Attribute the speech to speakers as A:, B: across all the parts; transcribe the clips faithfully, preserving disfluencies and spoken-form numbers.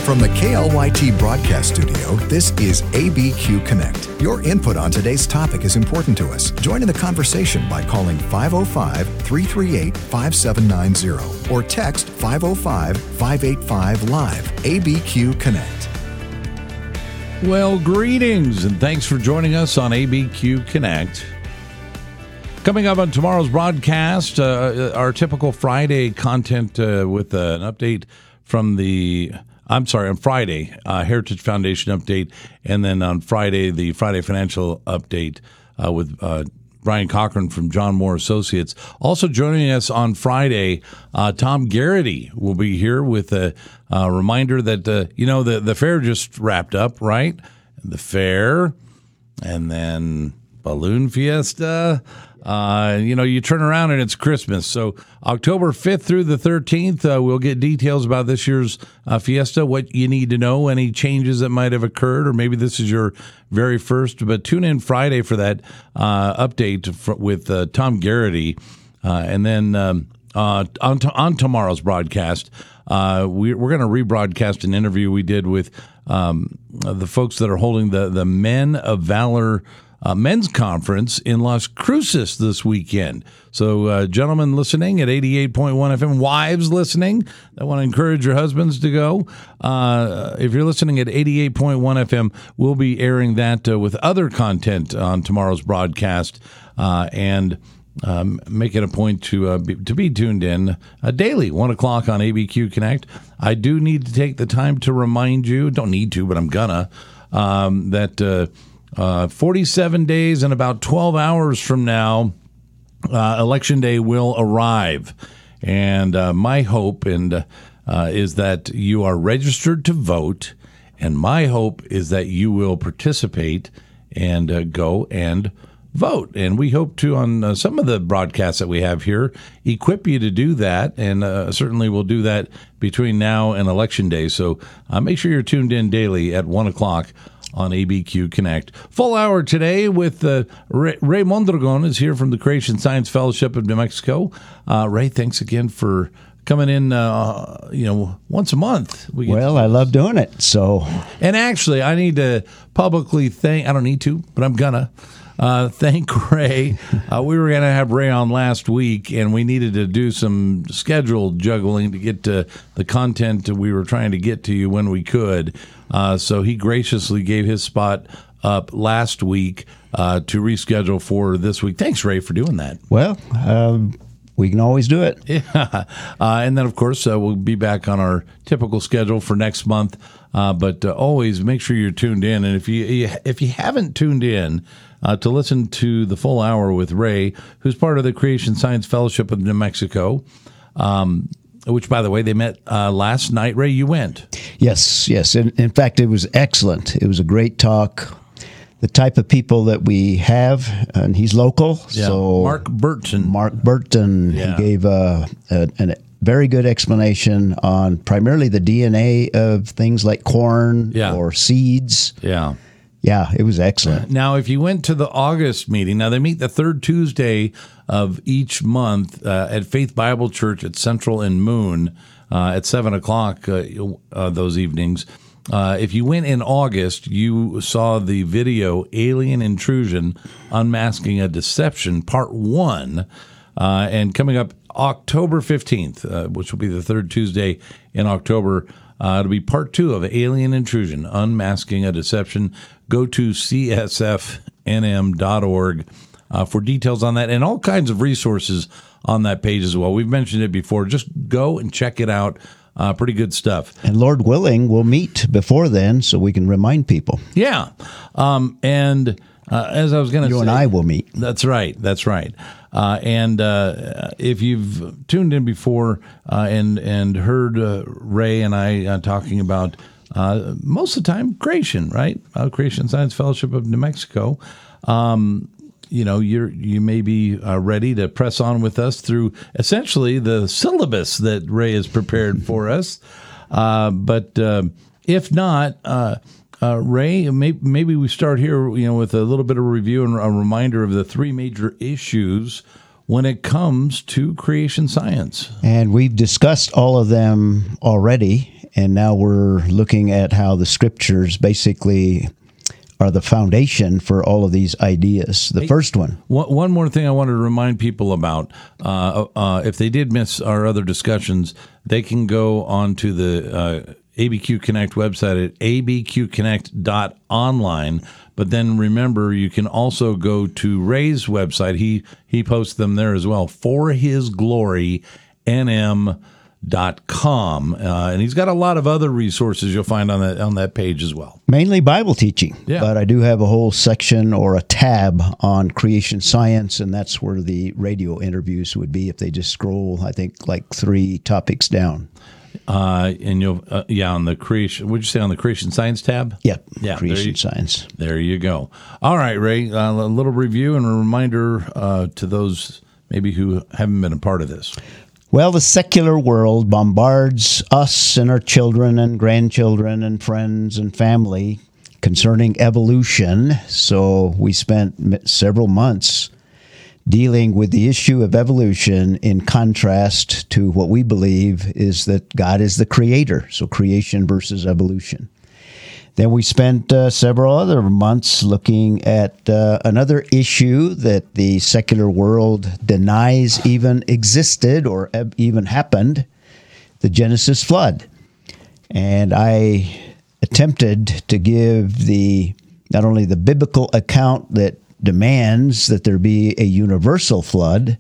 A: From the K L Y T broadcast studio, this is A B Q Connect. Your input on today's topic is important to us. Join in the conversation by calling five oh five, three three eight, five seven nine zero or text five oh five, five eight five, live. A B Q Connect.
B: Well, greetings and thanks for joining us on A B Q Connect. Coming up on tomorrow's broadcast, uh, our typical Friday content uh, with uh, an update from the... I'm sorry, on Friday, uh, Heritage Foundation update, and then on Friday, the Friday Financial update uh, with uh, Brian Cochran from John Moore Associates. Also joining us on Friday, uh, Tom Garrity will be here with a, a reminder that, uh, you know, the, the fair just wrapped up, right? The fair, and then Balloon Fiesta. Uh, you know, you turn around and it's Christmas. So October fifth through the thirteenth, uh, we'll get details about this year's uh, fiesta, what you need to know, any changes that might have occurred, or maybe this is your very first. But tune in Friday for that uh, update for, with uh, Tom Garrity. Uh, and then um, uh, on, to, on tomorrow's broadcast, uh, we, we're going to rebroadcast an interview we did with um, the folks that are holding the, the Men of Valor Uh, men's conference in Las Cruces this weekend. So, uh, gentlemen listening at eighty-eight point one F M, wives listening, I want to encourage your husbands to go. Uh, if you're listening at eighty-eight point one F M, we'll be airing that uh, with other content on tomorrow's broadcast, uh, and um, make it a point to uh, be, to be tuned in uh, daily, one o'clock on A B Q Connect. I do need to take the time to remind you, don't need to, but I'm gonna, um, that... Uh, Uh, forty-seven days and about twelve hours from now, uh, Election Day will arrive. And uh, my hope and uh, is that you are registered to vote. And my hope is that you will participate and uh, go and vote. And we hope to, on uh, some of the broadcasts that we have here, equip you to do that. And uh, certainly we'll do that between now and Election Day. So uh, make sure you're tuned in daily at one o'clock on A B Q Connect. Full hour today with uh, Ray, Ray Mondragon is here from the Creation Science Fellowship of New Mexico. Uh, Ray, thanks again for coming in, uh, you know, once a month.
C: We well, I love doing it. So,
B: and actually, I need to publicly thank, I don't need to, but I'm gonna, uh, thank Ray. Uh, we were going to have Ray on last week, and we needed to do some schedule juggling to get to the content we were trying to get to you when we could. Uh, so he graciously gave his spot up last week uh, to reschedule for this week. Thanks, Ray, for doing that.
C: Well, um, we can always do it.
B: Yeah. Uh, and then, of course, uh, we'll be back on our typical schedule for next month. Uh, but uh, always make sure you're tuned in. And if you if you haven't tuned in uh, to listen to the full hour with Ray, who's part of the Creation Science Fellowship of New Mexico, um, which, by the way, they met uh, last night. Ray, you went.
C: Yes, yes. In, in fact, it was excellent. It was a great talk. The type of people that we have, and he's local.
B: Yeah.
C: So
B: Mark Burton.
C: Mark Burton.
B: Yeah.
C: He gave a, a, a very good explanation on primarily the D N A of things like corn
B: yeah.
C: or seeds.
B: Yeah.
C: Yeah, it was excellent.
B: Now, if you went to the August meeting, now they meet the third Tuesday of each month uh, at Faith Bible Church at Central and Moon uh, at seven o'clock uh, uh, those evenings. Uh, if you went in August, you saw the video Alien Intrusion, Unmasking a Deception, Part one. Uh, and coming up October fifteenth, uh, which will be the third Tuesday in October, uh, it'll be Part two of Alien Intrusion, Unmasking a Deception. Go to c s f n m dot org uh, for details on that and all kinds of resources on that page as well. We've mentioned it before. Just go and check it out. Uh, pretty good stuff.
C: And Lord willing, we'll meet before then so we can remind people.
B: Yeah. Um, and uh, as I was going to say...
C: You and I will meet.
B: That's right. That's right. Uh, and uh, if you've tuned in before uh, and, and heard uh, Ray and I uh, talking about uh, most of the time creation, right? Uh, Creation Science Fellowship of New Mexico. Um You know, you're you may be uh, ready to press on with us through essentially the syllabus that Ray has prepared for us. Uh, but uh, if not, uh, uh, Ray, may, maybe we start here, you know, with a little bit of a review and a reminder of the three major issues when it comes to creation science.
C: And we've discussed all of them already, and now we're looking at how the scriptures basically are the foundation for all of these ideas. The hey, first one.
B: One more thing I wanted to remind people about. Uh, uh, if they did miss our other discussions, they can go onto the uh, A B Q Connect website at a b q connect dot online. But then remember, you can also go to Ray's website. He he posts them there as well, for his glory n m dot com, uh, and he's got a lot of other resources you'll find on that on that page as well.
C: Mainly Bible teaching,
B: yeah.
C: But I do have a whole section or a tab on creation science, and that's where the radio interviews would be if they just scroll, I think, like three topics down.
B: Uh, and you'll, uh, yeah, on the creation, what'd you say, on the creation science tab?
C: Yep,
B: yeah,
C: creation
B: you,
C: science.
B: There you go. All right, Ray, uh, a little review and a reminder uh, to those maybe who haven't been a part of this.
C: Well, the secular world bombards us and our children and grandchildren and friends and family concerning evolution. So we spent several months dealing with the issue of evolution in contrast to what we believe is that God is the creator. So creation versus evolution. Then we spent uh, several other months looking at uh, another issue that the secular world denies even existed or even happened, the Genesis flood. And I attempted to give the not only the biblical account that demands that there be a universal flood,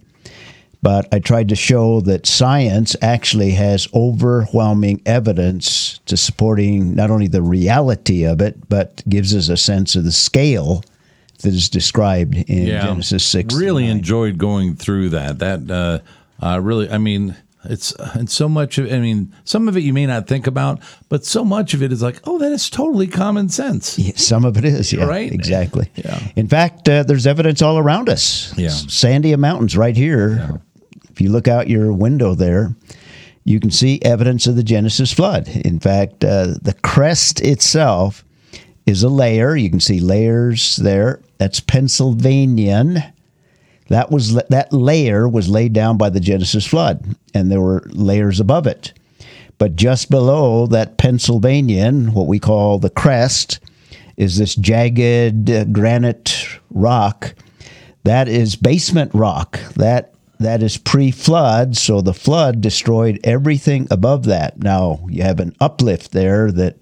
C: but I tried to show that science actually has overwhelming evidence to supporting not only the reality of it, but gives us a sense of the scale that is described in yeah, Genesis six.
B: Really enjoyed going through that. That uh, uh, really, I mean, it's and so much of. I mean, some of it you may not think about, but so much of it is like, oh, that is totally common sense.
C: Yeah, some of it is, yeah,
B: right?
C: Exactly.
B: Yeah.
C: In fact, uh, there's evidence all around us.
B: Yeah.
C: Sandia Mountains, right here. Yeah. If you look out your window there, you can see evidence of the Genesis flood. In fact, uh, the crest itself is a layer. You can see layers there. That's Pennsylvanian. That was that layer was laid down by the Genesis flood, and there were layers above it. But just below that Pennsylvanian, what we call the crest, is this jagged uh, granite rock. That is basement rock. That That is pre-flood, so the flood destroyed everything above that. Now, you have an uplift there that,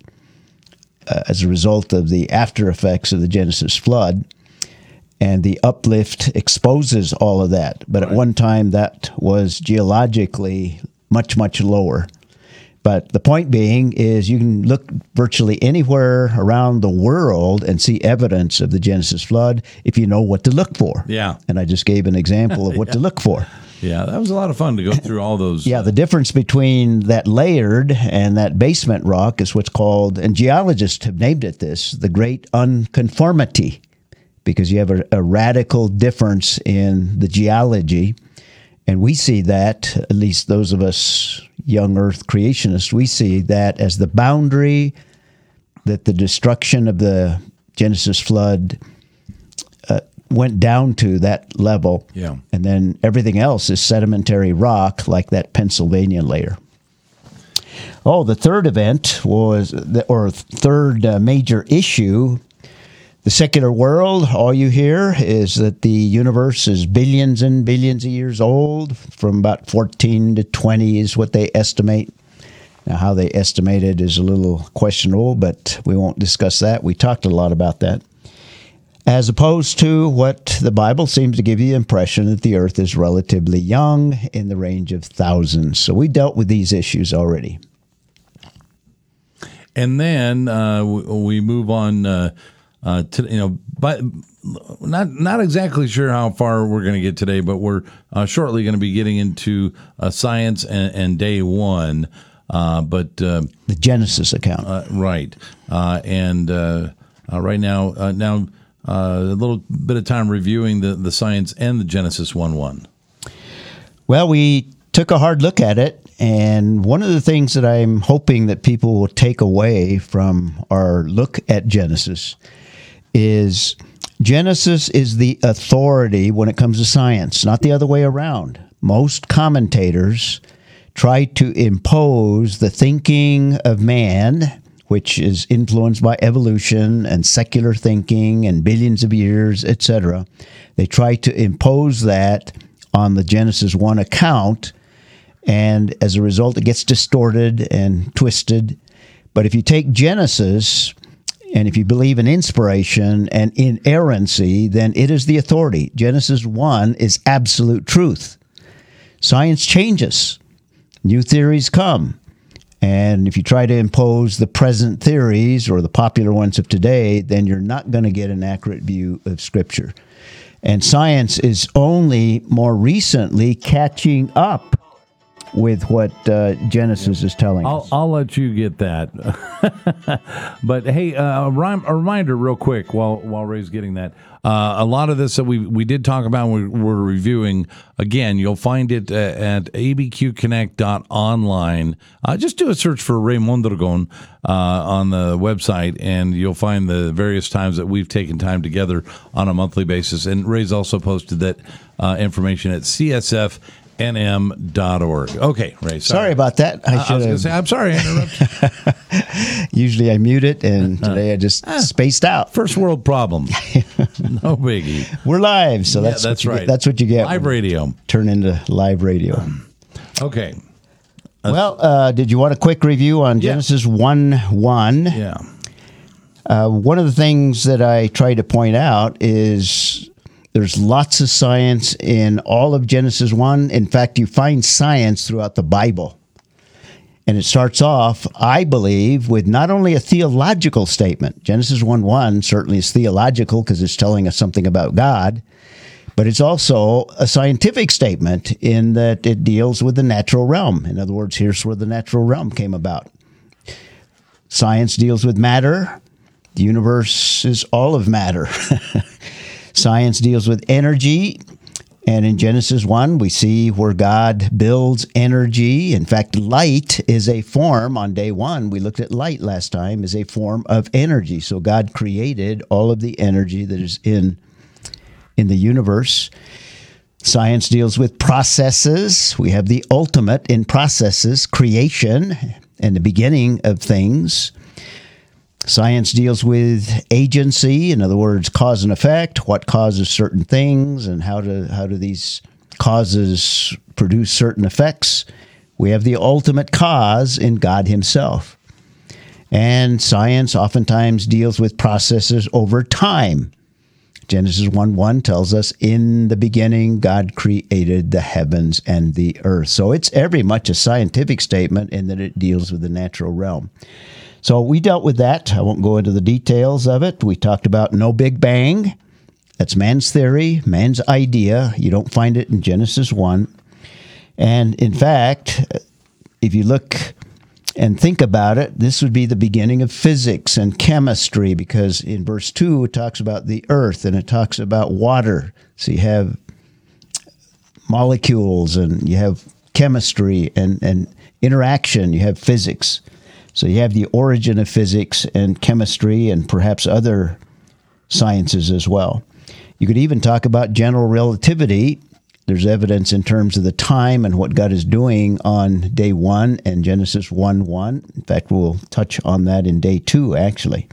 C: uh, as a result of the after effects of the Genesis flood, and the uplift exposes all of that. But right. At one time, that was geologically much, much lower. But the point being is you can look virtually anywhere around the world and see evidence of the Genesis flood if you know what to look for.
B: Yeah.
C: And I just gave an example of what
B: yeah.
C: to look for.
B: Yeah, that was a lot of fun to go through all those.
C: Yeah, the difference between that layered and that basement rock is what's called, and geologists have named it this, the great unconformity, because you have a, a radical difference in the geology. And we see that, at least those of us young earth creationists, we see that as the boundary that the destruction of the Genesis flood uh, went down to, that level.
B: Yeah.
C: And then everything else is sedimentary rock like that Pennsylvania layer. Oh, the third event was, the, or third uh, major issue, the secular world, all you hear is that the universe is billions and billions of years old, from about fourteen to twenty is what they estimate. Now, how they estimate it is a little questionable, but we won't discuss that. We talked a lot about that. As opposed to what the Bible seems to give you the impression that the earth is relatively young, in the range of thousands. So we dealt with these issues already.
B: And then uh, we move on uh, uh, to, you know, but not not exactly sure how far we're going to get today, but we're uh, shortly going to be getting into uh, science and, and day one. Uh, but uh,
C: the Genesis account,
B: uh, right? Uh, and uh, uh, right now, uh, now uh, a little bit of time reviewing the, the science and the Genesis one one.
C: Well, we took a hard look at it. And one of the things that I'm hoping that people will take away from our look at Genesis is Genesis is the authority when it comes to science, not the other way around. Most commentators try to impose the thinking of man, which is influenced by evolution and secular thinking and billions of years, et cetera. They try to impose that on the Genesis one account, and as a result, it gets distorted and twisted. But if you take Genesis, and if you believe in inspiration and inerrancy, then it is the authority. Genesis one is absolute truth. Science changes. New theories come. And if you try to impose the present theories or the popular ones of today, then you're not going to get an accurate view of Scripture. And science is only more recently catching up with what uh, Genesis is telling
B: I'll,
C: us.
B: I'll let you get that. But hey, uh, a, rem- a reminder real quick while while Ray's getting that. Uh, a lot of this that we we did talk about when we were reviewing, again, you'll find it uh, at a b q connect dot online. Uh, just do a search for Ray Mondragon uh, on the website, and you'll find the various times that we've taken time together on a monthly basis. And Ray's also posted that uh, information at c s f n m dot org. Okay, Ray. Sorry,
C: sorry about that. I,
B: I, I was going to say, I'm sorry I interrupted.
C: Usually I mute it, and today I just
B: Ah.
C: spaced out.
B: First world problem. No biggie.
C: We're live, so that's
B: Yeah, that's
C: what you
B: right.
C: get, that's what you get.
B: Live
C: when you
B: radio.
C: Turn into live radio.
B: Okay.
C: Well, uh, did you want a quick review on
B: Yeah.
C: Genesis one one?
B: Yeah.
C: Uh, one of the things that I try to point out is there's lots of science in all of Genesis one. In fact, you find science throughout the Bible. And it starts off, I believe, with not only a theological statement. Genesis one one certainly is theological because it's telling us something about God, but it's also a scientific statement in that it deals with the natural realm. In other words, here's where the natural realm came about. Science deals with matter. The universe is all of matter. Science deals with energy. And in Genesis one, we see where God builds energy. In fact, light is a form. On day one, we looked at light last time, is a form of energy. So God created all of the energy that is in, in the universe. Science deals with processes. We have the ultimate in processes, creation and the beginning of things. Science deals with agency, in other words, cause and effect, what causes certain things, and how do how do these causes produce certain effects. We have the ultimate cause in God himself. And science oftentimes deals with processes over time. Genesis one one tells us, in the beginning, God created the heavens and the earth. So it's very much a scientific statement in that it deals with the natural realm. So we dealt with that. I won't go into the details of it. We talked about no Big Bang. That's man's theory, man's idea. You don't find it in Genesis one. And in fact, if you look and think about it, this would be the beginning of physics and chemistry, because in verse two, it talks about the earth and it talks about water. So you have molecules and you have chemistry and, and interaction. You have physics. So you have the origin of physics and chemistry and perhaps other sciences as well. You could even talk about general relativity. There's evidence in terms of the time and what God is doing on day one and Genesis one one. In fact, we'll touch on that in day two, actually.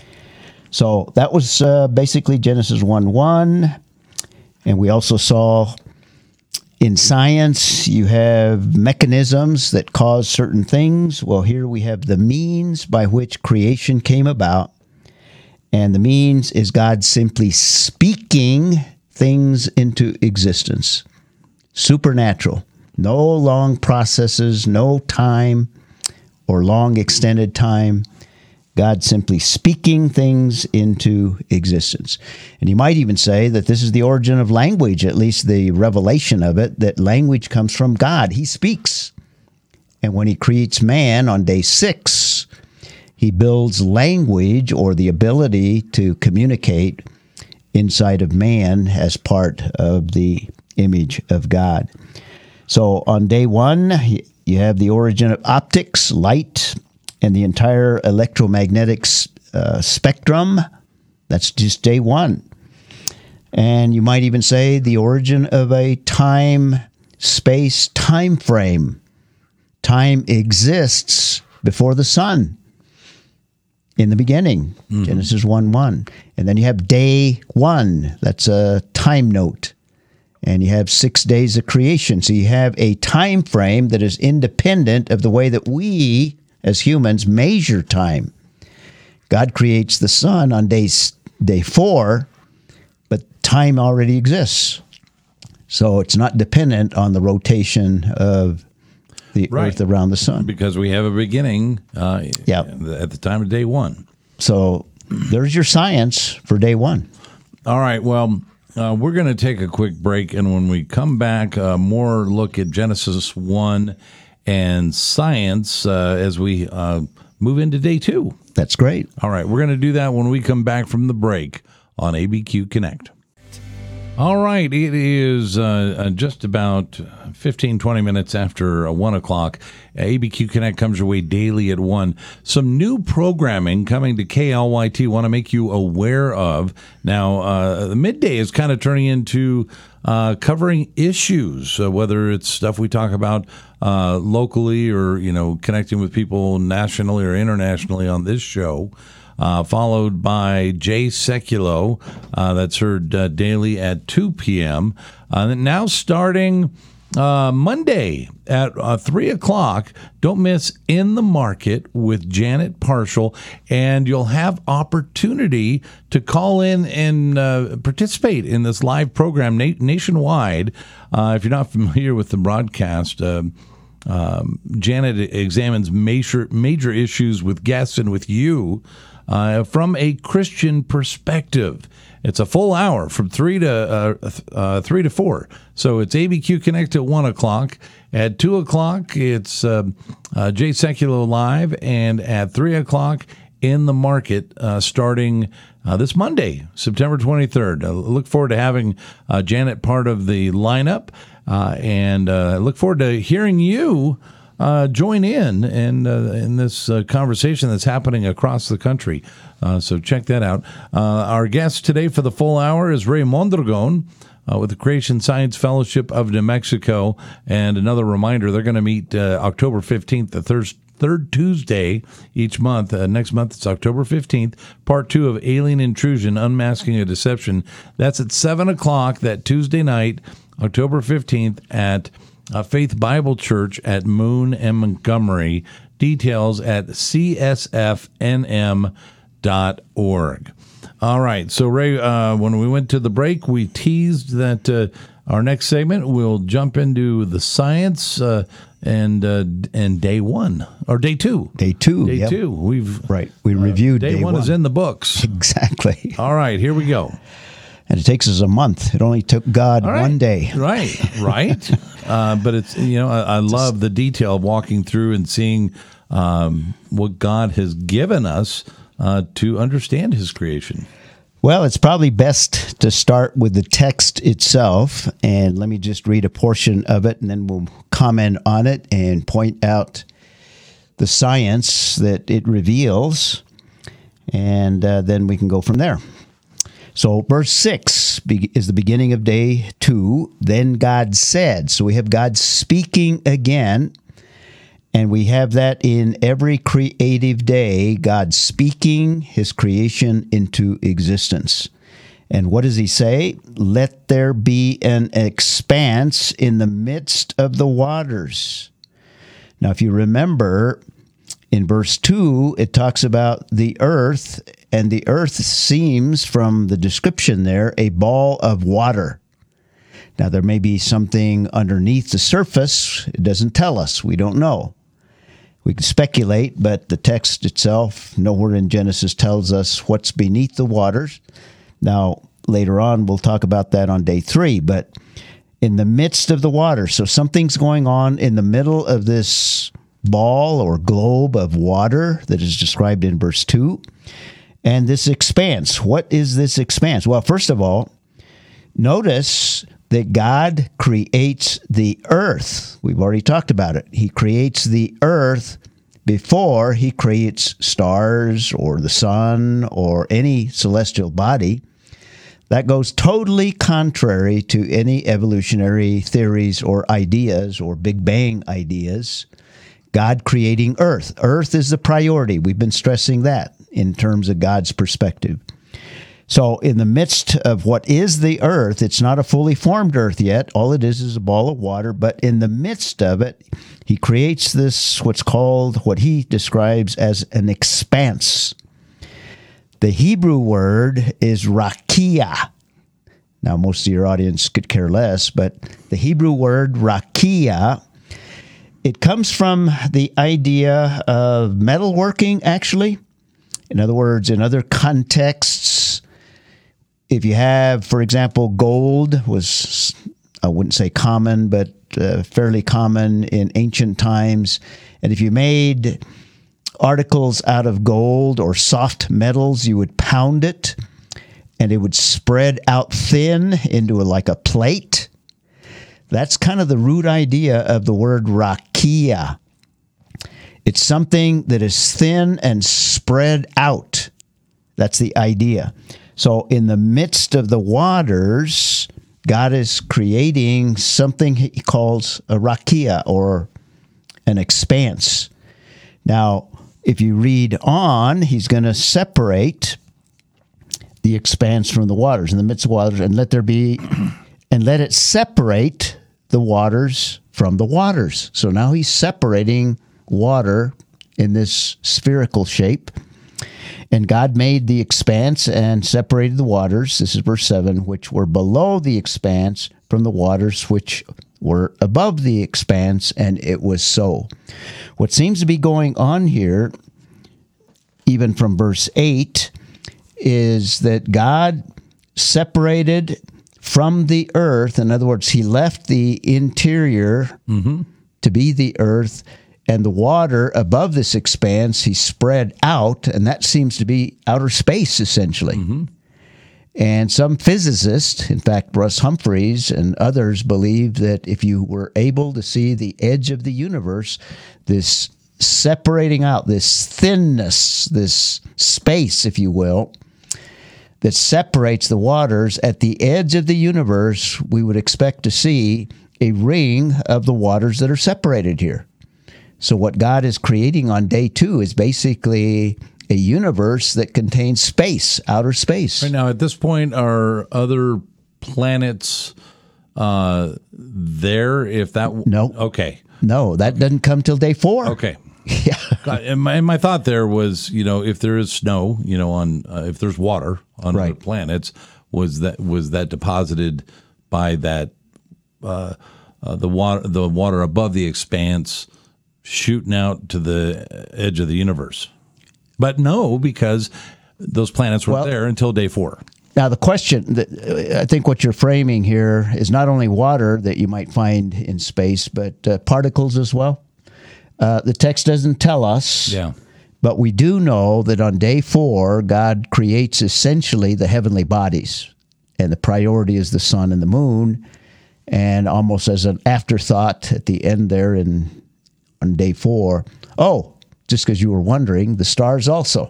C: So that was uh, basically Genesis one one. And we also saw in science, you have mechanisms that cause certain things. Well, here we have the means by which creation came about. And the means is God simply speaking things into existence. Supernatural. No long processes, no time or long extended time. God simply speaking things into existence. And you might even say that this is the origin of language, at least the revelation of it, that language comes from God. He speaks. And when he creates man on day six, he builds language, or the ability to communicate, inside of man as part of the image of God. So on day one, you have the origin of optics, light, and the entire electromagnetic uh, spectrum. That's just day one. And you might even say the origin of a time, space, time frame. Time exists before the sun in the beginning, mm-hmm. Genesis one one. And then you have day one. That's a time note. And you have six days of creation. So you have a time frame that is independent of the way that we, as humans, measure time. God creates the sun on day, day four, but time already exists. So it's not dependent on the rotation of the
B: right.
C: earth around the sun.
B: Because we have a beginning uh,
C: yep.
B: at the time of day one.
C: So there's your science for day one.
B: All right, well... Uh, we're going to take a quick break, and when we come back, uh, more look at Genesis one and science uh, as we uh, move into day two.
C: That's great.
B: All right, we're going to do that when we come back from the break on A B Q Connect. All right, it is uh, just about fifteen, twenty minutes after uh, one o'clock. A B Q Connect comes your way daily at one. Some new programming coming to K L Y T want to make you aware of. Now, uh, the midday is kind of turning into uh, covering issues, uh, whether it's stuff we talk about uh, locally or, you know, connecting with people nationally or internationally on this show. Uh, followed by Jay Sekulow, uh, that's heard uh, daily at two p.m. Uh, now starting uh, Monday at uh, three o'clock, don't miss In the Market with Janet Parshall, and you'll have opportunity to call in and uh, participate in this live program na- nationwide. Uh, if you're not familiar with the broadcast, uh, um, Janet examines major, major issues with guests and with you Uh, from a Christian perspective. It's a full hour from three to uh, uh, three to four. So it's A B Q Connect at one o'clock. At two o'clock, it's uh, uh, Jay Sekulow live, and at three o'clock, In the Market, uh, starting uh, this Monday, September twenty-third. I look forward to having uh, Janet part of the lineup, uh, and I uh, look forward to hearing you Uh, join in in, uh, in this uh, conversation that's happening across the country. Uh, so check that out. Uh, our guest today for the full hour is Ray Mondragon uh, with the Creation Science Fellowship of New Mexico. And another reminder, they're going to meet uh, October fifteenth, the third, third Tuesday each month. Uh, next month, it's October fifteenth, part two of Alien Intrusion, Unmasking a Deception. That's at seven o'clock that Tuesday night, October fifteenth at Uh, Faith Bible Church at Moon and Montgomery. Details at c s f n m dot org. All right. So, Ray, uh, when we went to the break, we teased that uh, our next segment we'll jump into the science uh, and uh, and day one or day two.
C: Day two.
B: Day
C: yep.
B: two. We've
C: right. We reviewed
B: uh, day,
C: day
B: one,
C: one.
B: is in the books.
C: Exactly.
B: All right. Here we go.
C: And it takes us a month. It only took God
B: right.
C: one day.
B: Right, right. uh, but it's, you know, I, I love the detail of walking through and seeing um, what God has given us uh, to understand his creation.
C: Well, it's probably best to start with the text itself. And let me just read a portion of it, and then we'll comment on it and point out the science that it reveals. And uh, then we can go from there. So verse six is the beginning of day two. Then God said. So we have God speaking again. And we have that in every creative day, God speaking his creation into existence. And what does he say? Let there be an expanse in the midst of the waters. Now, if you remember, in verse two, it talks about the earth, and the earth seems, from the description there, a ball of water. Now, there may be something underneath the surface. It doesn't tell us. We don't know. We can speculate, but the text itself, nowhere in Genesis tells us what's beneath the waters. Now, later on, we'll talk about that on day three, but in the midst of the water. So something's going on in the middle of this ball or globe of water that is described in verse two. And this expanse, what is this expanse? Well, first of all, notice that God creates the earth. We've already talked about it. He creates the earth before he creates stars or the sun or any celestial body. That goes totally contrary to any evolutionary theories or ideas or Big Bang ideas. God creating Earth. Earth is the priority. We've been stressing that in terms of God's perspective. So in the midst of what is the Earth, it's not a fully formed Earth yet. All it is is a ball of water. But in the midst of it, he creates this, what's called, what he describes as an expanse. The Hebrew word is rakia. Now, most of your audience could care less, but the Hebrew word rakia, it comes from the idea of metalworking, actually. In other words, in other contexts, if you have, for example, gold was, I wouldn't say common, but uh, fairly common in ancient times. And if you made articles out of gold or soft metals, you would pound it, and it would spread out thin into a, like a plate. That's kind of the root idea of the word rakia. It's something that is thin and spread out. That's the idea. So in the midst of the waters, God is creating something he calls a rakia, or an expanse. Now, if you read on, he's going to separate the expanse from the waters, in the midst of waters, and let there be, and let it separate the waters from the waters. So now he's separating water in this spherical shape. And God made the expanse and separated the waters, this is verse seven, which were below the expanse from the waters which were above the expanse, and it was so. What seems to be going on here, even from verse eight, is that God separated from the earth. In other words, he left the interior mm-hmm. to be the earth, and the water above this expanse, he spread out, and that seems to be outer space, essentially. Mm-hmm. And some physicists, in fact, Russ Humphreys and others, believe that if you were able to see the edge of the universe, this separating out, this thinness, this space, if you will, that separates the waters, at the edge of the universe, we would expect to see a ring of the waters that are separated here. So what God is creating on day two is basically a universe that contains space, outer space.
B: Right now, at this point, are other planets uh, there? If that
C: no,
B: okay,
C: no, that doesn't come till day four.
B: Okay,
C: yeah.
B: And my, and my thought there was, you know, if there is snow, you know, on uh, if there's water on
C: right.
B: other planets, was that was that deposited by that uh, uh, the water the water above the expanse shooting out to the edge of the universe? But no, because those planets weren't well, there until day four.
C: Now, the question, that I think what you're framing here is not only water that you might find in space, but uh, particles as well. Uh, the text doesn't tell us,
B: yeah.
C: but we do know that on day four, God creates essentially the heavenly bodies, and the priority is the sun and the moon, and almost as an afterthought at the end there in on day four, oh, just because you were wondering, the stars also.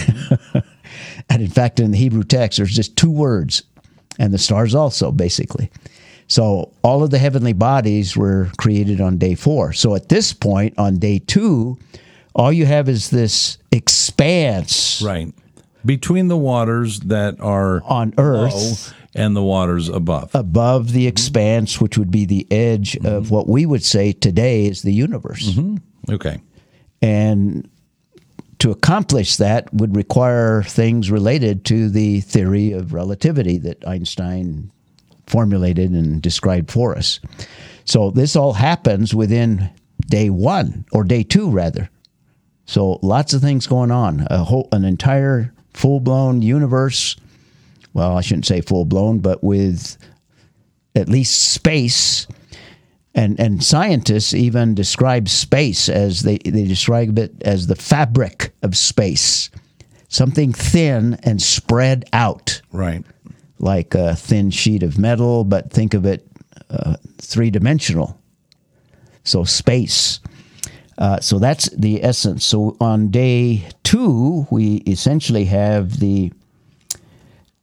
C: And in fact, in the Hebrew text, there's just two words, and the stars also, basically. So all of the heavenly bodies were created on day four. So at this point, on day two, all you have is this expanse.
B: Right. Between the waters that are
C: on Earth
B: and the waters above.
C: Above the expanse, which would be the edge mm-hmm. of what we would say today is the universe.
B: Mm-hmm. Okay.
C: And to accomplish that would require things related to the theory of relativity that Einstein formulated and described for us. So this all happens within day one, or day two, rather. So lots of things going on. A whole, an entire full-blown universe. Well, I shouldn't say full-blown, but with at least space. And and scientists even describe space as they, they describe it as the fabric of space. Something thin and spread out.
B: Right.
C: Like a thin sheet of metal, but think of it uh, three-dimensional. So space. Uh, so that's the essence. So on day two, we essentially have the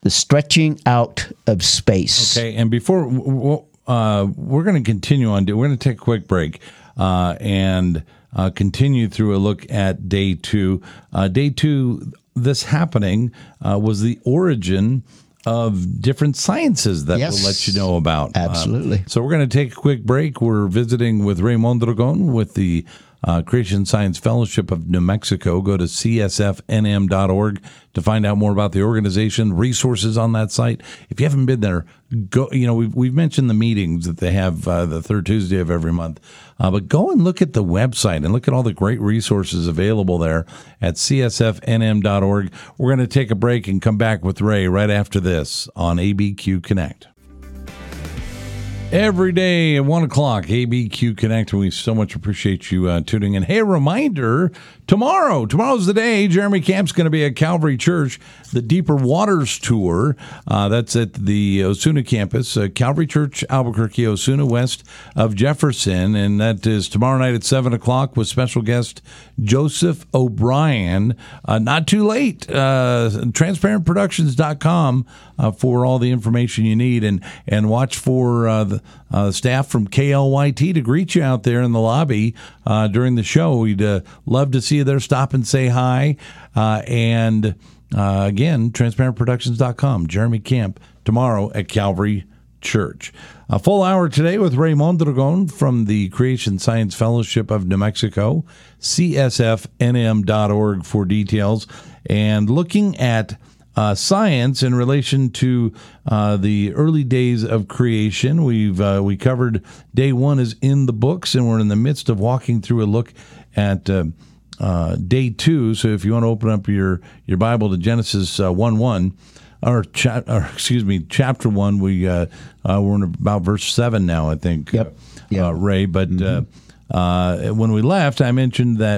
C: the stretching out of space.
B: Okay, and before uh, we're going to continue on, we're going to take a quick break uh, and uh, continue through a look at day two. Uh, day two, this happening uh, was the origin of different sciences that
C: yes.
B: we'll let you know about.
C: Absolutely.
B: Uh, so we're going to take a quick break. We're visiting with Ray Mondragon with the uh, Creation Science Fellowship of New Mexico. Go to c s f n m dot org to find out more about the organization, resources on that site. If you haven't been there, go. You know, we've, we've mentioned the meetings that they have uh, the third Tuesday of every month. Uh, but go and look at the website and look at all the great resources available there at c s f n m dot org. We're going to take a break and come back with Ray right after this on A B Q Connect. Every day at one o'clock, A B Q Connect. We so much appreciate you uh, tuning in. Hey, a reminder, tomorrow, tomorrow's the day. Jeremy Camp's going to be at Calvary Church, the Deeper Waters Tour. Uh, that's at the Osuna campus, uh, Calvary Church, Albuquerque, Osuna, west of Jefferson. And that is tomorrow night at seven o'clock with special guest Joseph O'Brien. Uh, not too late. Uh, transparent productions dot com uh, for all the information you need. And, and watch for uh, the uh, staff from K L Y T to greet you out there in the lobby uh, during the show. We'd uh, love to see you there. Stop and say hi. Uh, and uh, again, transparent productions dot com. Jeremy Camp tomorrow at Calvary Church. A full hour today with Ray Mondragon from the Creation Science Fellowship of New Mexico. c s f n m dot org for details. And looking at Uh, science in relation to uh, the early days of creation. We've uh, we covered day one is in the books, and we're in the midst of walking through a look at uh, uh, day two. So if you want to open up your, your Bible to Genesis uh, one one, or, cha- or excuse me, chapter one, we uh, uh, we're in about verse seven now, I think.
C: Yep.
B: Uh,
C: yep.
B: uh, Ray, but mm-hmm. uh, uh, when we left, I mentioned that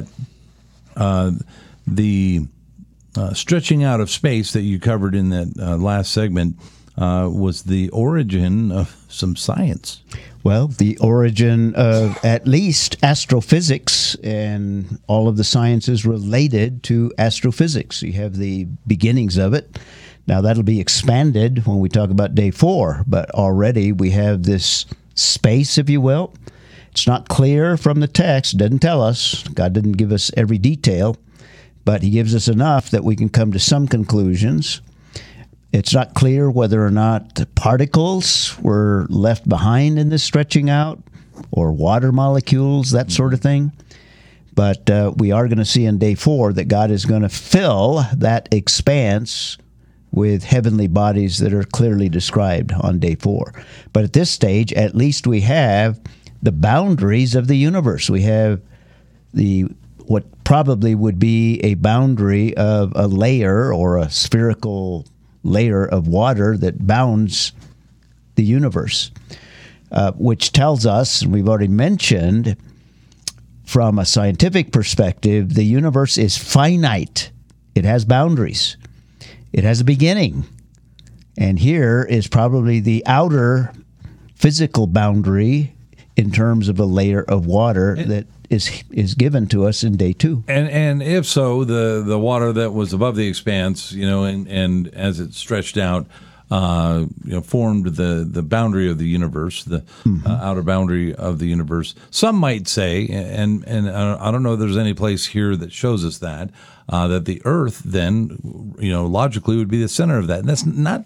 B: uh, the Uh, stretching out of space that you covered in that uh, last segment uh, was the origin of some science.
C: Well, the origin of at least astrophysics and all of the sciences related to astrophysics. You have the beginnings of it. Now, that'll be expanded when we talk about day four, but already we have this space, if you will. It's not clear from the text. It doesn't tell us. God didn't give us every detail. But he gives us enough that we can come to some conclusions. It's not clear whether or not the particles were left behind in this stretching out, or water molecules, that sort of thing. But uh, we are going to see in day four that God is going to fill that expanse with heavenly bodies that are clearly described on day four. But at this stage, at least we have the boundaries of the universe. We have the what probably would be a boundary of a layer or a spherical layer of water that bounds the universe, uh, which tells us, and we've already mentioned, from a scientific perspective, the universe is finite. It has boundaries. It has a beginning. And here is probably the outer physical boundary in terms of a layer of water it, that is is given to us in day two.
B: And and if so, the, the water that was above the expanse, you know, and, and as it stretched out, uh, you know, formed the, the boundary of the universe, the mm-hmm. uh, outer boundary of the universe. Some might say, and and I don't know if there's any place here that shows us that, uh, that the Earth then, you know, logically would be the center of that. And that's not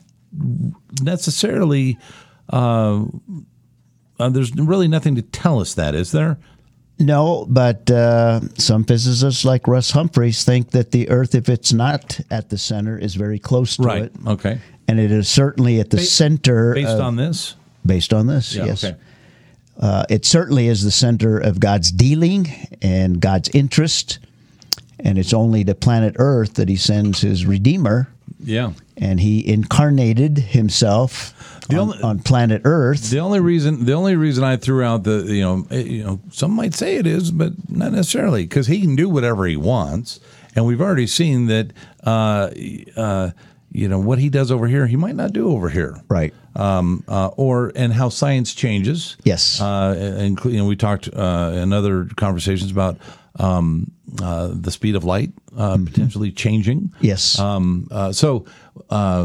B: necessarily, uh, uh, there's really nothing to tell us that, is there?
C: No, but uh, some physicists like Russ Humphreys think that the Earth, if it's not at the center, is very close to
B: right.
C: it.
B: Right, okay.
C: And it is certainly at the
B: based,
C: center.
B: Based
C: of,
B: on this?
C: Based on this,
B: yeah,
C: yes.
B: Okay.
C: Uh, it certainly is the center of God's dealing and God's interest. And it's only to planet Earth that he sends his Redeemer.
B: Yeah.
C: And he incarnated himself on, only, on planet Earth.
B: The only reason, the only reason I threw out the, you know, you know, some might say it is, but not necessarily, because he can do whatever he wants, and we've already seen that, uh, uh, you know, what he does over here, he might not do over here,
C: right?
B: Um, uh, or and how science changes.
C: Yes.
B: Uh, and you know, we talked uh, in other conversations about um, uh, the speed of light uh, mm-hmm. potentially changing.
C: Yes.
B: Um, uh, so. Uh,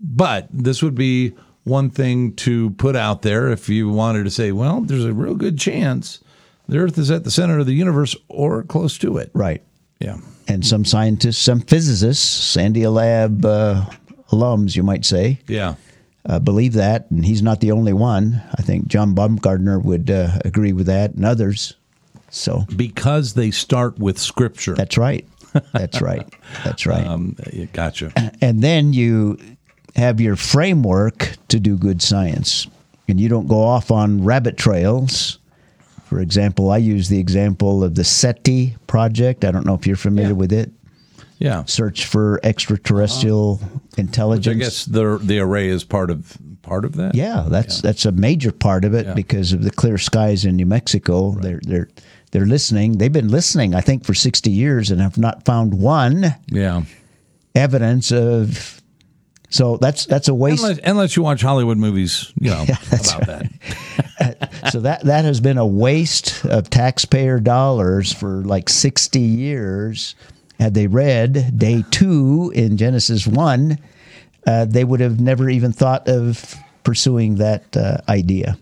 B: But this would be one thing to put out there if you wanted to say, well, there's a real good chance the Earth is at the center of the universe or close to it.
C: Right.
B: Yeah.
C: And some scientists, some physicists, Sandia Lab uh, alums, you might say,
B: Yeah.
C: uh, believe that. And he's not the only one. I think John Baumgartner would uh, agree with that, and others. So
B: Because they start with Scripture.
C: that's right. That's right. That's right.
B: Um, yeah, gotcha.
C: And then you have your framework to do good science. And you don't go off on rabbit trails. For example, I use the example of the SETI project. I don't know if you're familiar
B: Yeah.
C: with it.
B: Yeah.
C: Search for extraterrestrial
B: Which
C: intelligence.
B: I guess the the array is part of part of that.
C: Yeah, that's that's a major part of it
B: Yeah.
C: because of the clear skies in New Mexico. They're they're they're listening. They've been listening, I think, for sixty years and have not found one
B: Yeah.
C: evidence of. So that's that's a waste.
B: Unless, unless you watch Hollywood movies, you know, about that.
C: So that that has been a waste of taxpayer dollars for like sixty years. Had they read day two in Genesis one, uh, they would have never even thought of pursuing that uh, idea.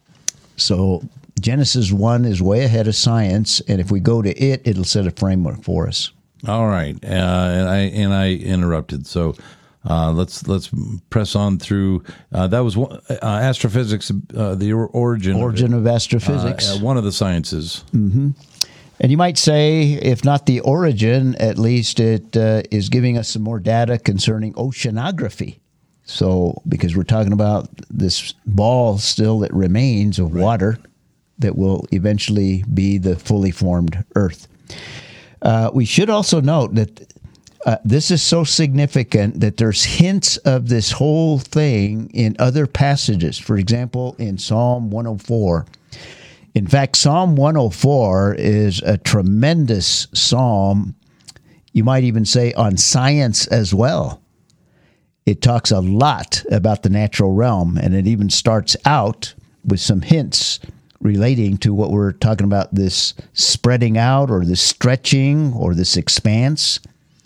C: So Genesis one is way ahead of science, and if we go to it, it'll set a framework for us.
B: All right, uh, and I and I interrupted. So uh, let's let's press on through. Uh, that was one- uh, astrophysics, uh, the or- origin
C: Origin
B: of,
C: of astrophysics.
B: uh, uh, one of the sciences.
C: And you might say, if not the origin, at least it uh, is giving us some more data concerning oceanography. So, because we're talking about this ball still that remains of water that will eventually be the fully formed Earth. Uh, we should also note that uh, this is so significant that there's hints of this whole thing in other passages. For example, in Psalm one oh four. In fact, Psalm one oh four is a tremendous psalm, you might even say on science as well. It talks a lot about the natural realm, and it even starts out with some hints relating to what we're talking about, this spreading out or this stretching or this expanse.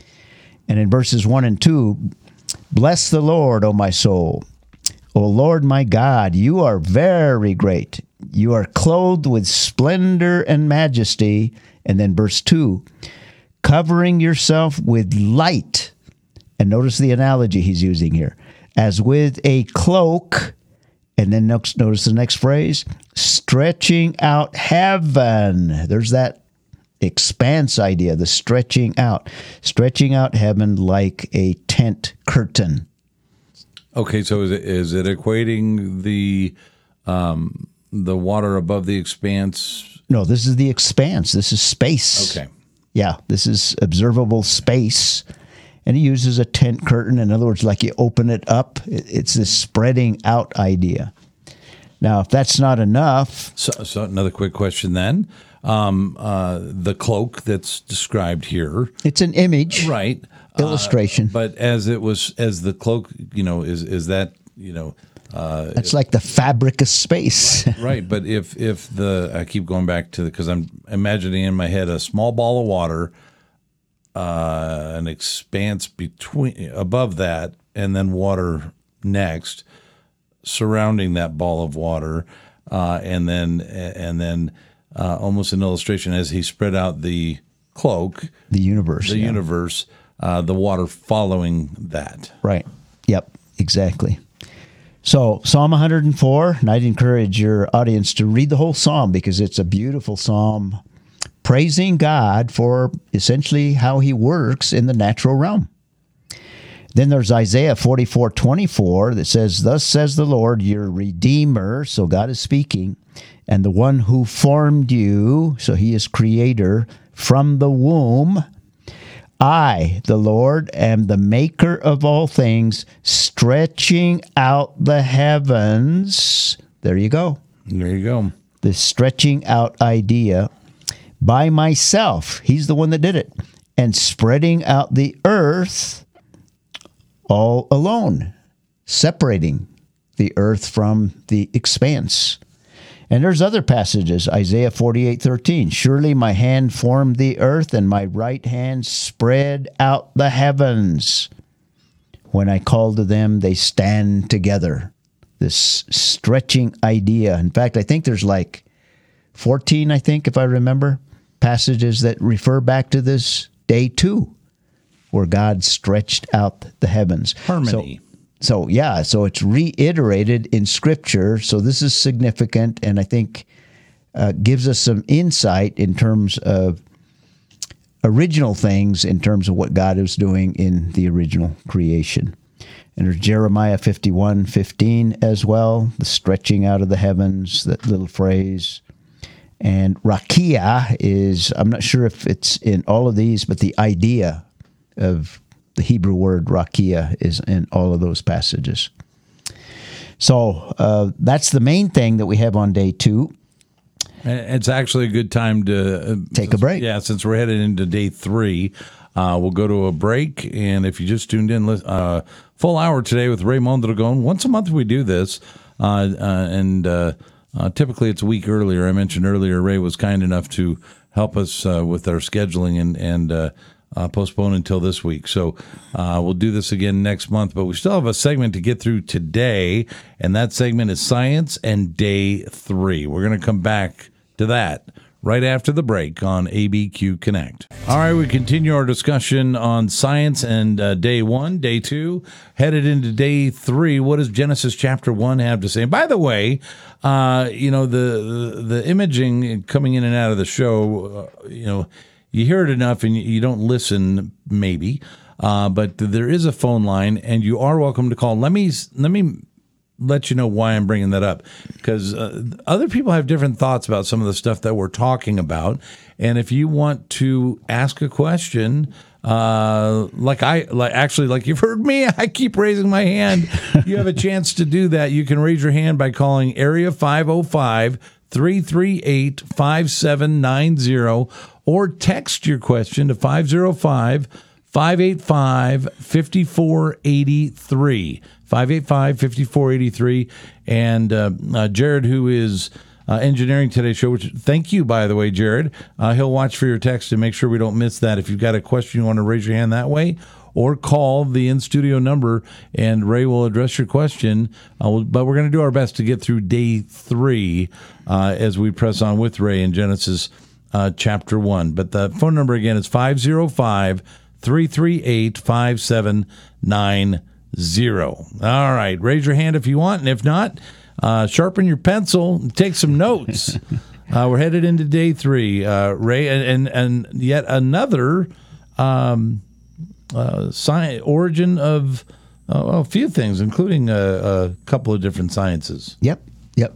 C: And in verses one and two, bless the Lord, O my soul. O Lord my God, you are very great. You are clothed with splendor and majesty. And then verse two, covering yourself with light. And notice the analogy he's using here. As with a cloak. And then notice the next phrase, stretching out heaven. There's that expanse idea, the stretching out. Stretching out heaven like a tent curtain.
B: Okay, so is it is it equating the um, the water above the expanse?
C: No, this is the expanse. This is space.
B: Okay.
C: Yeah, this is observable space. And he uses a tent curtain. In other words, like you open it up, it's this spreading out idea. Now, if that's not enough.
B: So, so another quick question then. Um, uh, the cloak that's described here.
C: It's an image.
B: Right.
C: Illustration.
B: Uh, but as it was, as the cloak, you know, is is that, you know. Uh,
C: It's like the fabric of space.
B: right. But if, if the, I keep going back to the, because I'm imagining in my head a small ball of water, uh, an expanse between, above that, and then water next, surrounding that ball of water, uh, and then, and then uh, almost an illustration as he spread out the cloak,
C: The universe.
B: the
C: yeah.
B: universe, uh, the water following that.
C: Right. Yep, exactly. So Psalm one oh four, and I'd encourage your audience to read the whole psalm because it's a beautiful psalm praising God for essentially how he works in the natural realm. Then there's Isaiah forty-four twenty-four that says, thus says the Lord, your Redeemer, so God is speaking, and the one who formed you, so he is creator, from the womb. I, the Lord, am the maker of all things, stretching out the heavens. There you go.
B: There you go.
C: The stretching out idea by myself. He's the one that did it. And spreading out the earth all alone, separating the earth from the expanse. And there's other passages, Isaiah forty-eight thirteen. Surely my hand formed the earth, and my right hand spread out the heavens. When I call to them, they stand together. This stretching idea. In fact, I think there's like fourteen, I think, if I remember, passages that refer back to this day two, where God stretched out the heavens.
B: Harmony.
C: So, so yeah, so it's reiterated in Scripture. So this is significant, and I think uh, gives us some insight in terms of original things, in terms of what God is doing in the original creation. And there's Jeremiah fifty-one fifteen as well, the stretching out of the heavens, that little phrase. And rakia is, I'm not sure if it's in all of these, but the idea of the Hebrew word rakia is in all of those passages. So uh, that's the main thing that we have on day two.
B: It's actually a good time to uh,
C: take a break.
B: Yeah, since we're headed into day three, uh, we'll go to a break. And if you just tuned in, uh, full hour today with Ray Mondragon. Once a month we do this, uh, uh, and uh, uh, typically it's a week earlier. I mentioned earlier Ray was kind enough to help us uh, with our scheduling and and uh, uh, postpone until this week. So uh, we'll do this again next month. But we still have a segment to get through today, and that segment is Science and Day Three. We're going to come back to that right after the break on A B Q Connect. All right, we continue our discussion on science and uh, day one, day two, headed into day three. What does Genesis chapter one have to say? And by the way, uh, you know, the, the the imaging coming in and out of the show, uh, you know, you hear it enough and you don't listen, maybe, uh, but there is a phone line, and you are welcome to call. Let me let me. let you know why I'm bringing that up, because uh, other people have different thoughts about some of the stuff that we're talking about. And if you want to ask a question, uh, like I, like actually, like you've heard me, I keep raising my hand. You have a chance to do that. You can raise your hand by calling area five oh five, three three eight, five seven nine zero or text your question to five oh five, five eight five, five four eight three. five eight five, five four eight three. And uh, uh, Jared, who is uh, engineering today's show, which thank you, by the way, Jared. Uh, he'll watch for your text to make sure we don't miss that. If you've got a question, you want to raise your hand that way, or call the in-studio number, and Ray will address your question. Uh, we'll, but we're going to do our best to get through day three uh, as we press on with Ray in Genesis uh, chapter one. But the phone number, again, is five oh five, three three eight, five seven nine zero. Zero. All right. Raise your hand if you want. And if not, uh, sharpen your pencil and take some notes. uh, we're headed into day three, uh, Ray, and, and, and yet another um, uh, sci- origin of uh, well, a few things, including a, a couple of different sciences.
C: Yep. Yep.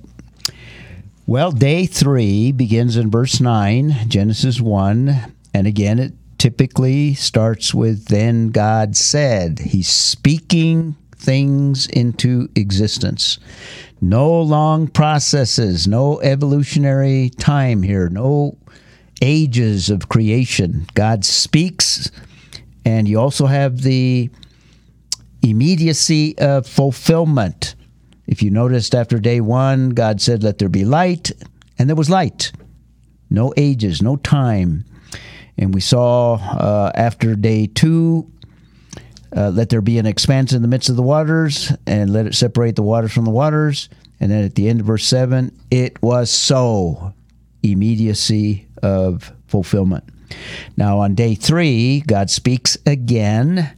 C: Well, day three begins in verse nine, Genesis one. And again, it typically starts with, then God said. He's speaking things into existence. No long processes, no evolutionary time here, no ages of creation. God speaks, and you also have the immediacy of fulfillment. If you noticed, after day one, God said, let there be light, and there was light. No ages, no time. And we saw uh, after day two, uh, let there be an expanse in the midst of the waters, and let it separate the waters from the waters. And then at the end of verse seven, it was so. Immediacy of fulfillment. Now on day three, God speaks again.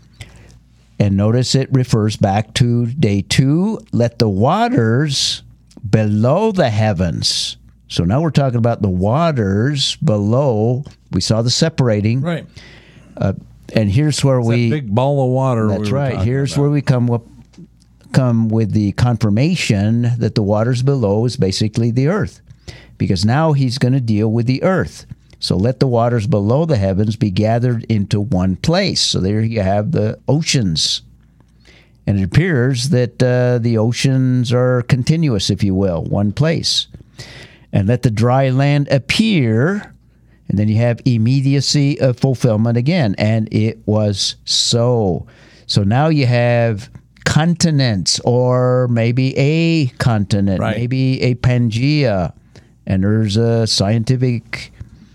C: And notice it refers back to day two. Let the waters below the heavens. So now we're talking about the waters below. We saw the separating.
B: Right.
C: Uh, and here's where
B: it's
C: we...
B: that big ball of water.
C: That's
B: we were
C: right. Here's
B: about.
C: where we come up, come with the confirmation that the waters below is basically the earth. Because now he's going to deal with the earth. So let the waters below the heavens be gathered into one place. So there you have the oceans. And it appears that uh, the oceans are continuous, if you will, one place. And let the dry land appear, and then you have immediacy of fulfillment again. And it was so. So now you have continents, or maybe a continent,
B: right.
C: maybe a Pangea. And there's a scientific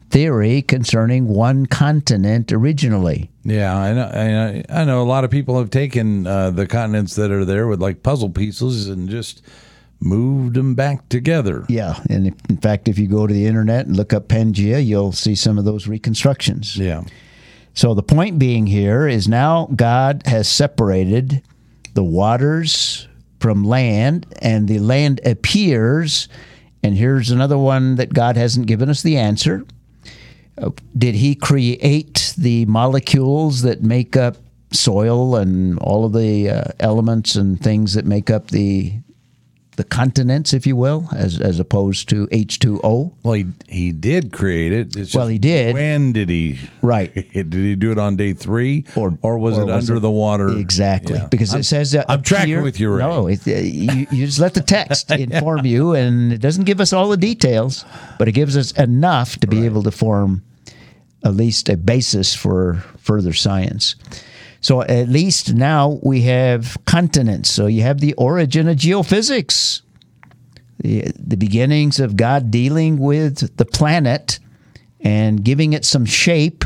C: theory concerning one continent originally.
B: Yeah, I know. I, I know a lot of people have taken uh, the continents that are there with like puzzle pieces and just moved them back together.
C: Yeah, and if, in fact, if you go to the internet and look up Pangea, you'll see some of those reconstructions.
B: Yeah.
C: So the point being here is now God has separated the waters from land, and the land appears, and here's another one that God hasn't given us the answer. Uh, did he create the molecules that make up soil and all of the uh, elements and things that make up the the continents, if you will, as as opposed to H two O?
B: Well, he he did create it. It's
C: Well,
B: just,
C: he did.
B: When did he?
C: Right.
B: Did he do it on day three,
C: Or-
B: or was
C: or
B: it
C: was
B: under
C: it-
B: the water?
C: Exactly,
B: Yeah.
C: because
B: I'm,
C: it says that
B: I'm tracking
C: appear-
B: with you, Ray.
C: No, it, uh, you, you just let the text inform you, and it doesn't give us all the details, but it gives us enough to be
B: Right.
C: able to form at least a basis for further science. So at least now we have continents. So you have the origin of geophysics, the, the beginnings of God dealing with the planet and giving it some shape.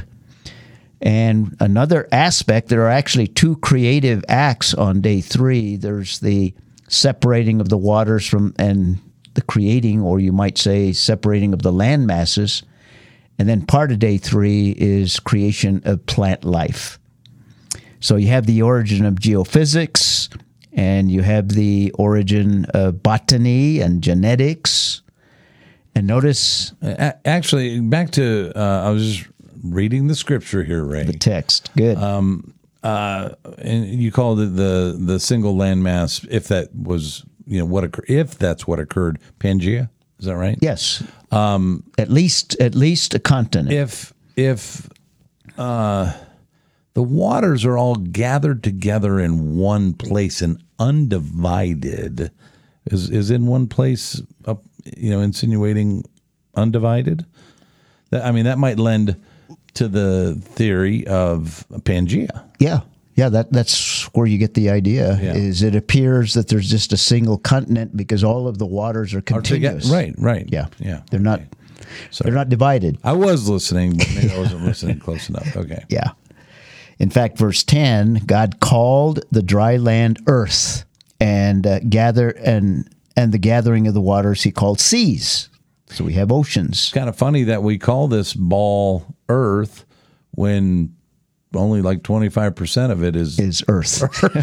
C: And another aspect, there are actually two creative acts on day three. There's the separating of the waters from, and the creating, or you might say separating of the land masses. And then part of day three is creation of plant life. So you have the origin of geophysics, and you have the origin of botany and genetics. And notice
B: A- Actually, back to uh, I was just reading the scripture here, Ray.
C: the text. Good.
B: Uh, and you called it the the single landmass. If that was, you know, what occurred, if that's what occurred, Pangea, is that right?
C: Yes. Um, at least, at least a continent.
B: If if uh, the waters are all gathered together in one place and undivided, is is in one place, up, you know, insinuating undivided. That, I mean, that might lend to the theory of Pangea.
C: yeah, yeah. That that's where you get the idea.
B: Yeah.
C: Is it appears that there's just a single continent because all of the waters are
B: Or to get-
C: continuous.
B: right, right.
C: Yeah.
B: yeah.
C: They're not.
B: Okay. Sorry.
C: They're not divided.
B: I was listening, but maybe I wasn't listening close enough. Okay.
C: Yeah. In fact, verse ten, God called the dry land earth, and uh, gather and and the gathering of the waters he called seas. So we have oceans.
B: Kind of funny that we call this ball Earth when only like twenty-five percent of it is.
C: Is earth.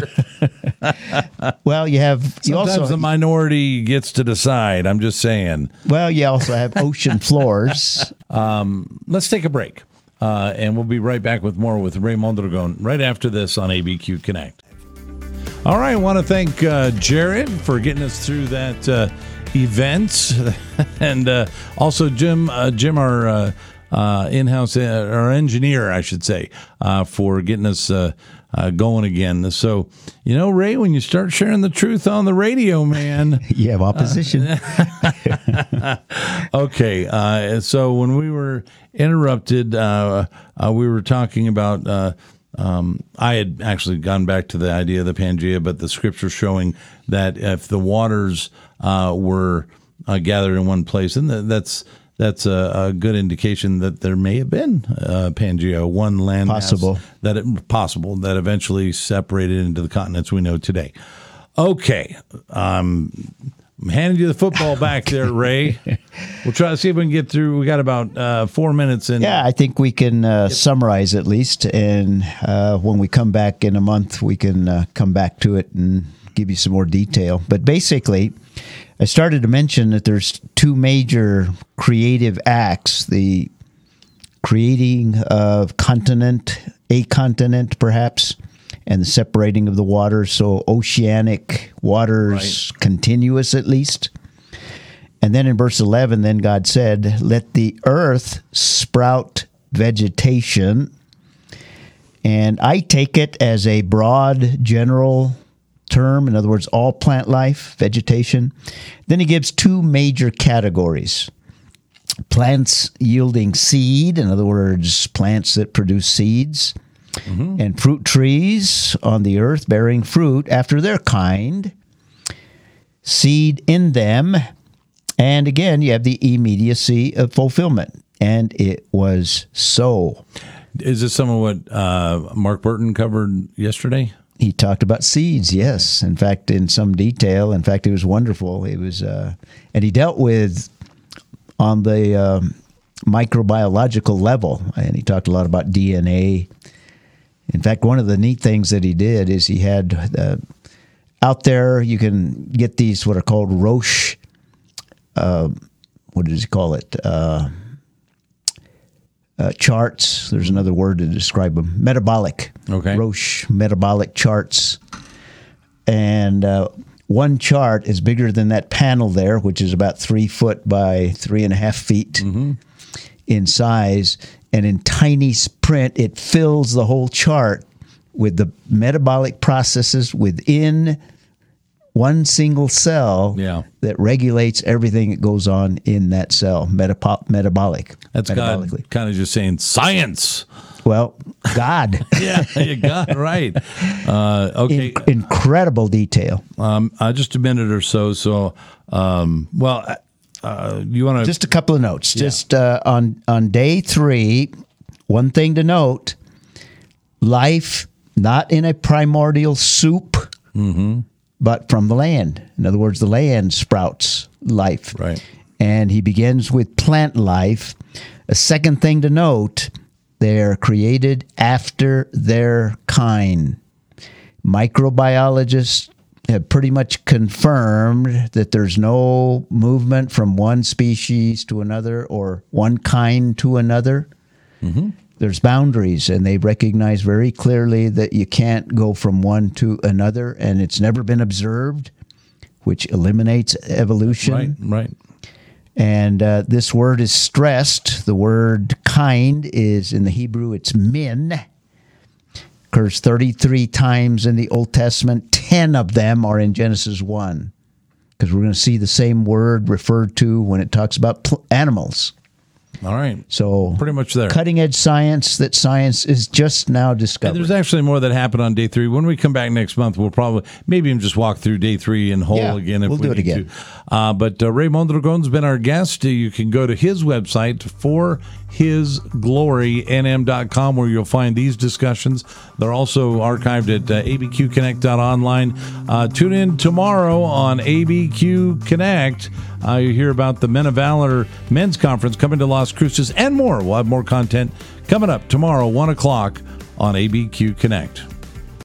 C: Well, you have you
B: Sometimes
C: also
B: the minority gets to decide. I'm just saying.
C: well, you also have ocean floors.
B: Let's take a break, uh, and we'll be right back with more with Ray Mondragon right after this on A B Q Connect. All right, I want to thank uh, Jared for getting us through that uh, event, and uh, also Jim, uh, Jim, our uh, uh, in-house, uh, our engineer, I should say, uh, for getting us uh, uh, going again. So, you know, Ray, when you start sharing the truth on the radio, man.
C: You have opposition.
B: Okay, uh, so when we were interrupted, uh, uh, we were talking about. Uh, um, I had actually gone back to the idea of the Pangea, but the scripture showing that if the waters uh, were uh, gathered in one place, and that's that's a, a good indication that there may have been uh, Pangea, one land
C: Possible.
B: mass that it, possible that eventually separated into the continents we know today. Okay. Um, I'm handing you the football back there, Ray. We'll try to see if we can get through. We got about uh, four minutes in.
C: Yeah, I think we can uh, summarize at least, and uh, when we come back in a month, we can uh, come back to it and give you some more detail. But basically, I started to mention that there's two major creative acts: the creating of continent, a continent perhaps, and the separating of the waters, so oceanic waters, continuous at least. And then in verse eleven, then God said, let the earth sprout vegetation. And I take it as a broad general term, in other words, all plant life, vegetation. Then he gives two major categories. Plants yielding seed, in other words, plants that produce seeds. Mm-hmm. And fruit trees on the earth bearing fruit after their kind, seed in them, and again, you have the immediacy of fulfillment. And it was so.
B: Is this some of what uh, Mark Burton covered yesterday?
C: He talked about seeds, yes. In fact, in some detail. In fact, it was wonderful. It was, uh, and he dealt with on the um, microbiological level, and he talked a lot about D N A. In fact, one of the neat things that he did is he had uh, out there, you can get these what are called Roche, uh, what does he call it? Uh, uh, charts. There's another word to describe them. Metabolic.
B: Okay.
C: Roche metabolic charts. And uh, one chart is bigger than that panel there, which is about three foot by three and a half feet mm-hmm. in size. And in tiny print, it fills the whole chart with the metabolic processes within one single cell
B: yeah.
C: that regulates everything that goes on in that cell, metapo- metabolic.
B: That's God kind of just saying science.
C: Well, God.
B: yeah, God, right. Uh, okay.
C: In- incredible detail.
B: Um, uh, just a minute or so. So, um, well... Uh, you want to
C: just a couple of notes.
B: Yeah.
C: Just uh, on on day three, one thing to note: life not in a primordial soup,
B: mm-hmm.
C: but from the land. In other words, the land sprouts life.
B: Right.
C: And he begins with plant life. A second thing to note: they are created after their kind. Microbiologists have pretty much confirmed that there's no movement from one species to another or one kind to another.
B: Mm-hmm.
C: There's boundaries, and they recognize very clearly that you can't go from one to another, and it's never been observed, which eliminates evolution.
B: Right, right.
C: And uh, this word is stressed. The word kind is, in the Hebrew, it's min. Occurs thirty-three times in the Old Testament. ten of them are in Genesis one, because we're going to see the same word referred to when it talks about pl- animals.
B: All right.
C: So
B: pretty much there.
C: Cutting edge science that science is just now discovering.
B: And there's actually more that happened on day three. When we come back next month, we'll probably maybe even just walk through day three in whole
C: yeah,
B: again if
C: we'll
B: we
C: do it
B: need
C: again.
B: to. Uh, but uh, Ray Mondragon's been our guest. You can go to his website for his glory n m dot com, where you'll find these discussions. They're also archived at uh, a b q connect dot online. Uh, tune in tomorrow on A B Q Connect. Uh, you hear about the Men of Valor Men's Conference coming to Las Cruces and more. We'll have more content coming up tomorrow, one o'clock on A B Q Connect.